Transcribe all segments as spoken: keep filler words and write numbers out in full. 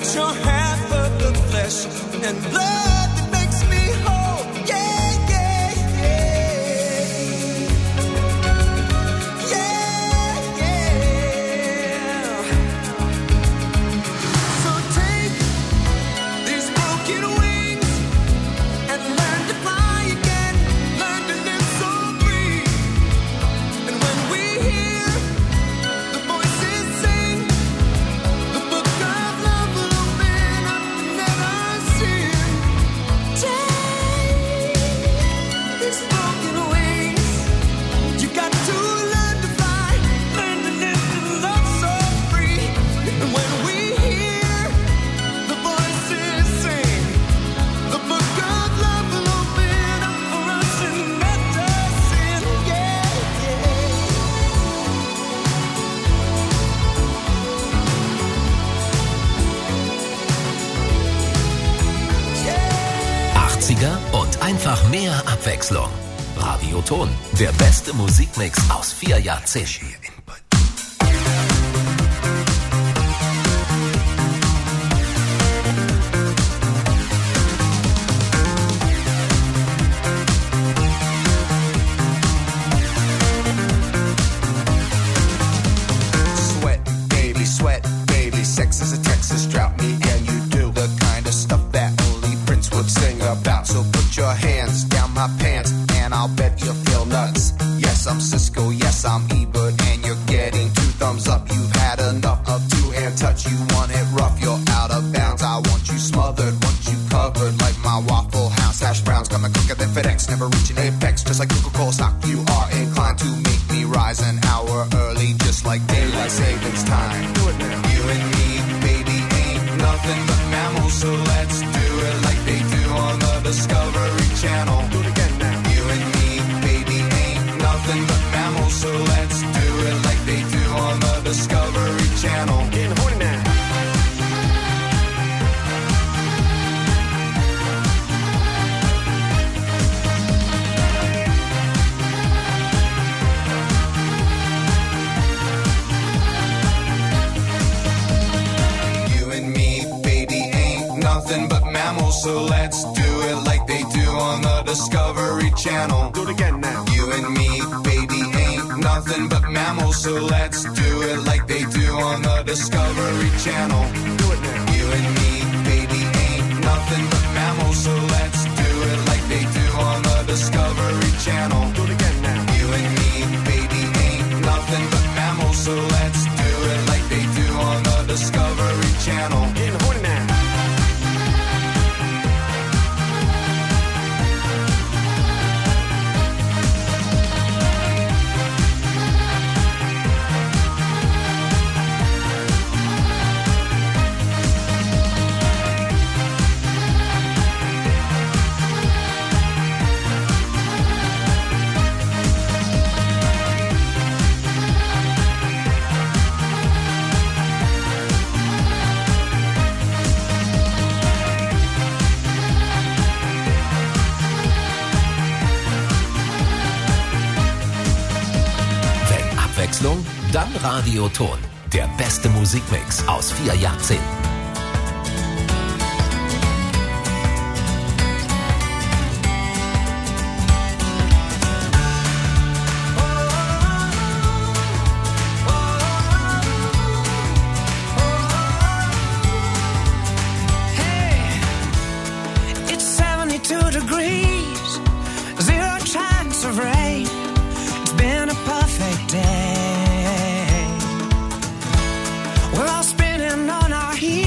your hand for the flesh and blood that makes me whole. Yeah, yeah, yeah. Yeah, yeah. So take these broken wings and learn to fly again. Learn to live so free. And when we hear the voices sing, the book of love will open up and let us in. Take these broken wings. You got to learn to fly, learn to live and love so free. And when we hear the voices sing, the book of love will open up for us and let us in. Yeah, yeah. achtziger und einfach mehr Abwechslung. Radioton, der beste Musikmix aus vier Jahrzehnten. Sweat, baby, sweat, baby. Sex is a Texas drought. Me and you do the kind of stuff that only Prince would sing about. So put your hands down my pants, and I'll bet you feel nuts. Yes, I'm Cisco. Yes, I'm Ebert, and you're getting two thumbs up. You've had enough of two-hand touch. You want it rough, you're out of bounds. I want you smothered, want you covered like my Waffle House hash browns. Coming quicker than FedEx, never reaching apex. Just like Coca-Cola stock, you are inclined to make me rise an hour early, just like daylight savings time. Do it now. You and me, baby, ain't nothing but mammals, so let's do it like they do on the Discovery Channel. Do it again now. You and me, baby, ain't nothing but mammals, so let's do it like they do on the Discovery Channel. Getting horny now. You and me, baby, ain't nothing but mammals, so let's do it like they do on the Discovery Channel. Do it again now. You and me, baby, ain't nothing but mammals, so let's do it like they do on the Discovery Channel. Do it now. You and me, baby, ain't nothing but mammals, so let's do it like they do on the Discovery Channel. Do it again now. You and me, baby, ain't nothing but mammals, so let's do it like they do on the Discovery Channel. Getting horny now. Wenn Abwechslung, dann Radioton, der beste Musikmix aus vier Jahrzehnten. It's seventy-two degrees, zero chance of rain. It's been a perfect day. We're all spinning on our heels.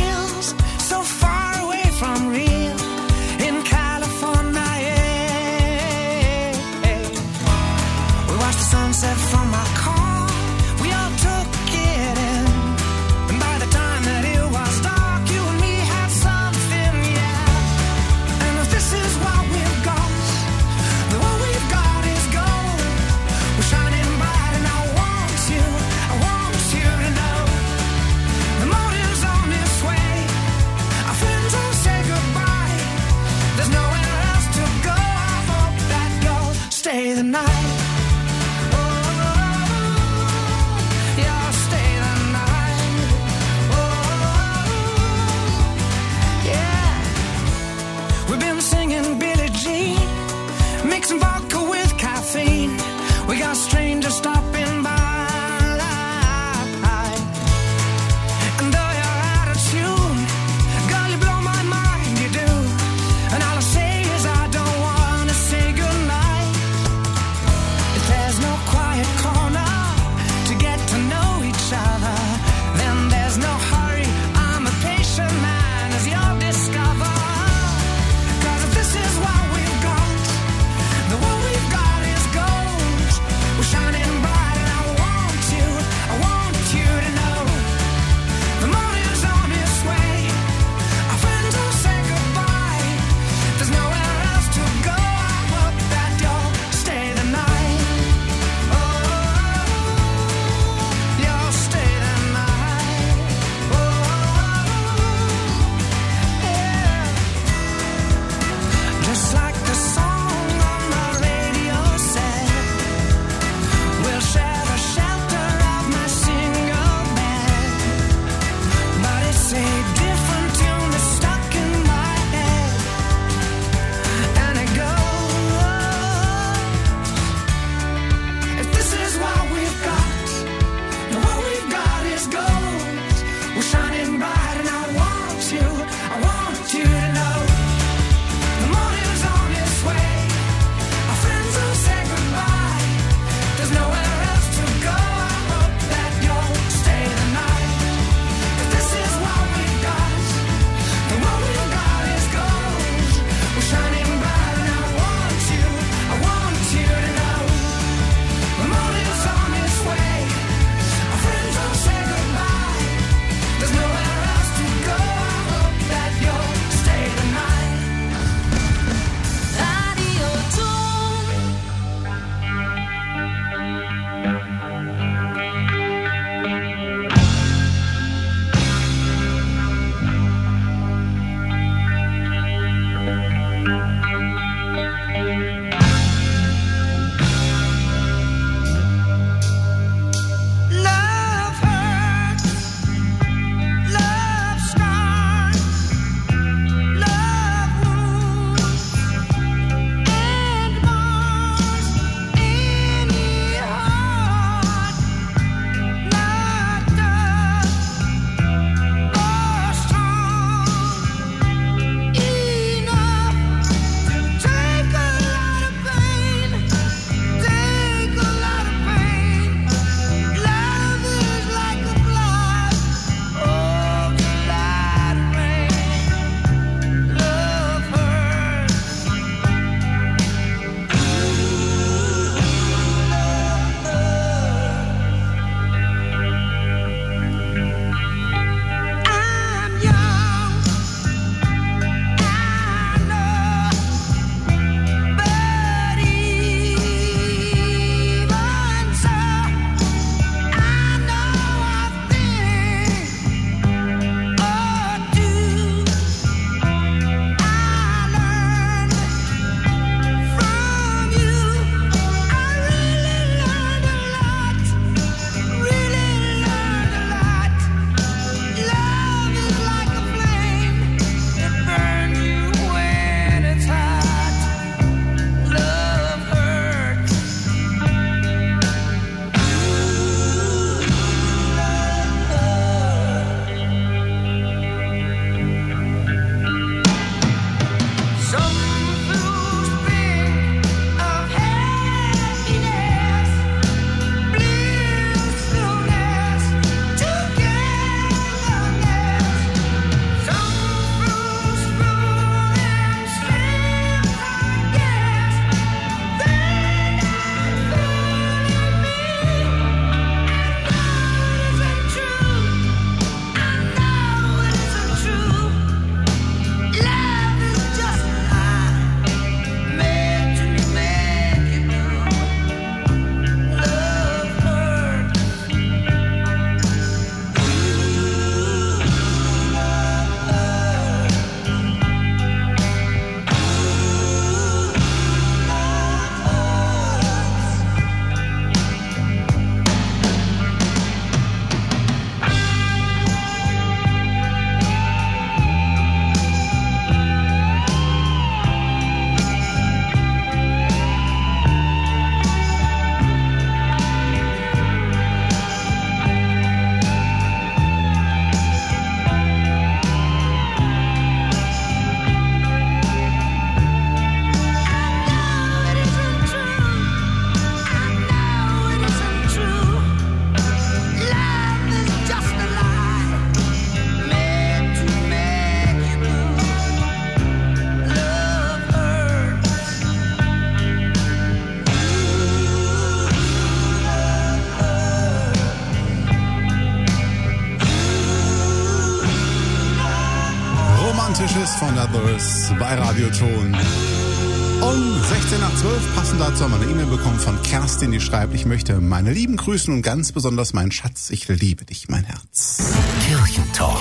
Brothers bei Radioton. Um sechzehn nach zwölf, passend dazu haben wir eine E-Mail bekommen von Kerstin, die schreibt, ich möchte meine Lieben grüßen und ganz besonders meinen Schatz, ich liebe dich, mein Herz. Kirchentalk.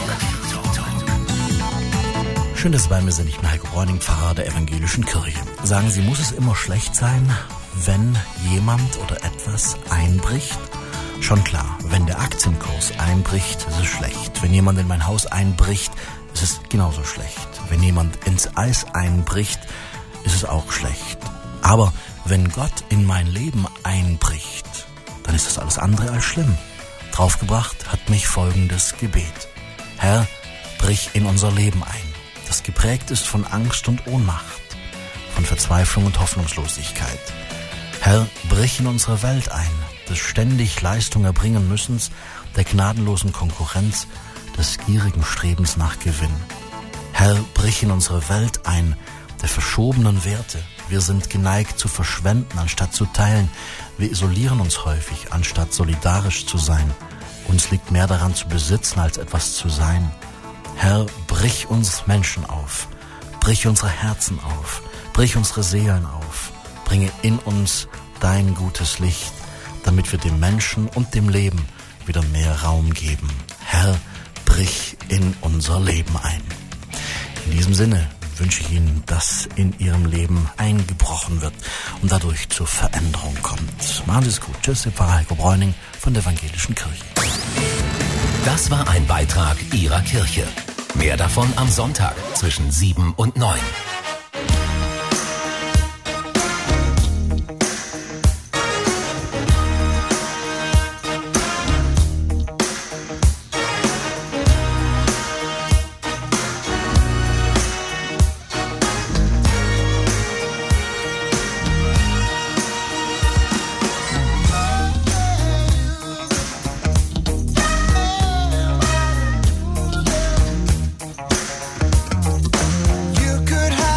Schön, dass Sie bei mir sind. Ich bin Heiko Bräuning, Pfarrer der Evangelischen Kirche. Sagen Sie, muss es immer schlecht sein, wenn jemand oder etwas einbricht? Schon klar, wenn der Aktienkurs einbricht, ist es schlecht. Wenn jemand in mein Haus einbricht, ist es genauso schlecht. Wenn jemand ins Eis einbricht, ist es auch schlecht. Aber wenn Gott in mein Leben einbricht, dann ist das alles andere als schlimm. Draufgebracht hat mich folgendes Gebet. Herr, brich in unser Leben ein, das geprägt ist von Angst und Ohnmacht, von Verzweiflung und Hoffnungslosigkeit. Herr, brich in unsere Welt ein, des ständig Leistung erbringen Müssens, der gnadenlosen Konkurrenz, des gierigen Strebens nach Gewinn. Herr, brich in unsere Welt ein, der verschobenen Werte. Wir sind geneigt zu verschwenden, anstatt zu teilen. Wir isolieren uns häufig, anstatt solidarisch zu sein. Uns liegt mehr daran zu besitzen, als etwas zu sein. Herr, brich uns Menschen auf, brich unsere Herzen auf, brich unsere Seelen auf, bringe in uns dein gutes Licht, damit wir dem Menschen und dem Leben wieder mehr Raum geben. Herr, brich in unser Leben ein. In diesem Sinne wünsche ich Ihnen, dass in Ihrem Leben eingebrochen wird und dadurch zur Veränderung kommt. Machen Sie es gut. Tschüss, Ihr Pfarrer Heiko Bräuning von der Evangelischen Kirche. Das war ein Beitrag Ihrer Kirche. Mehr davon am Sonntag zwischen sieben und neun. You could have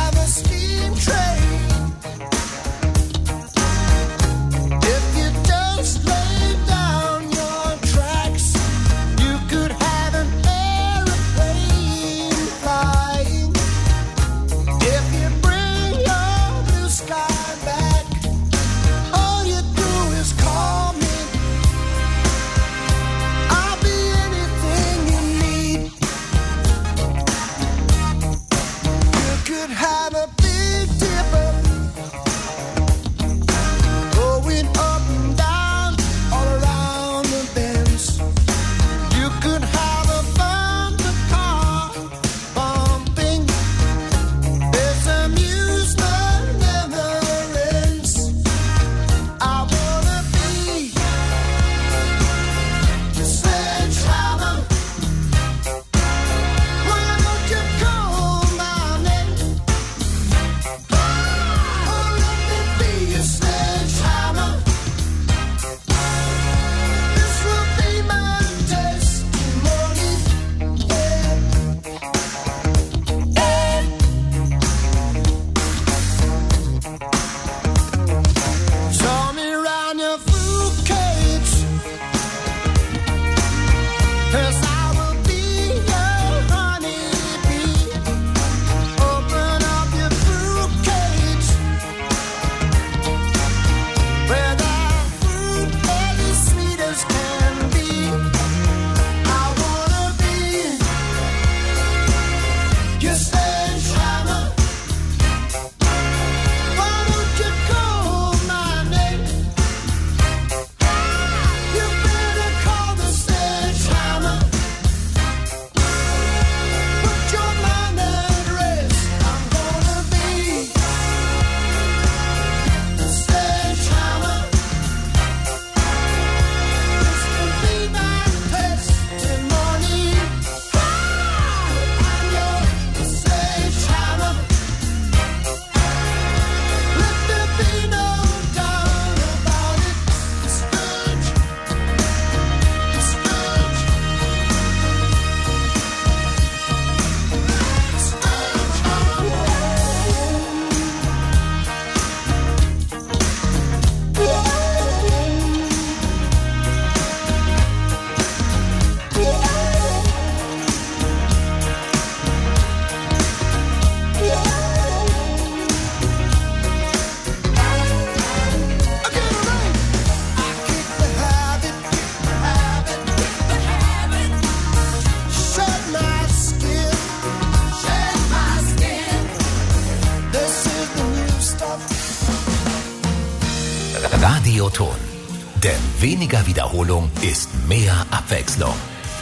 Radioton. Denn weniger Wiederholung ist mehr Abwechslung.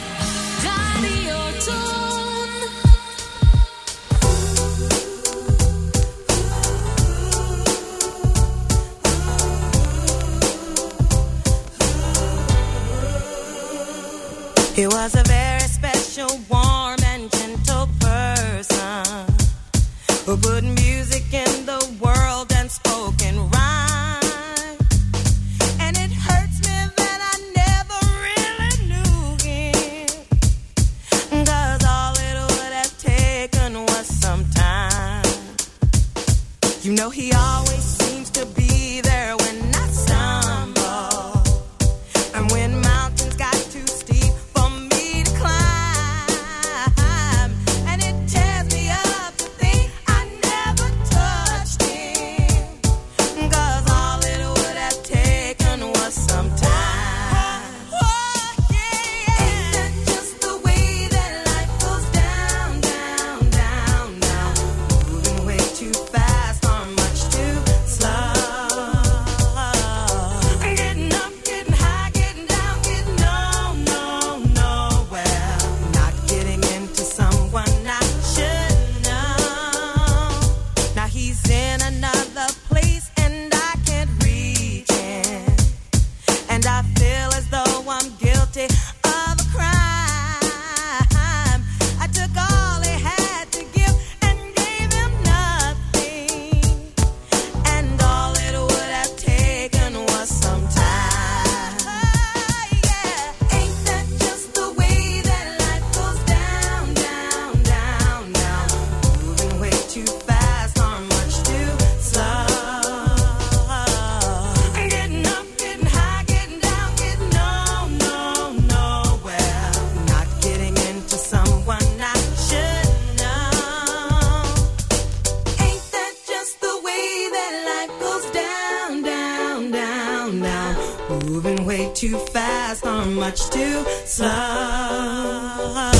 Radioton. He was a very special, warm and gentle person who put music in the world and spoke in rhyme. And it hurts me that I never really knew him, 'cause all it would have taken was some time. You know he always seems to be there when I stumble, and when mountains got too steep for me to climb, and it tears me up to think I never touched him, 'cause all it would have taken was some time. Oh, yeah. Ain't that just the way that life goes down, down, down, down, moving way too fast or much too slow. Getting up, getting high, getting down, getting no, no, nowhere. Not getting into someone I should know. Now he's in another place and I can't reach him, and I feel as though I'm guilty of a crime. I took all he had to give and gave him nothing, and all it would have taken was some time. Yeah, ain't that just the way that life goes down, down, down, down, moving way too fast or much too slow. Getting up, getting high, getting down, getting no, no, nowhere. Not getting into someone I should know. Ain't that just the way that life goes down, down, down, down, moving way too fast or much too slow.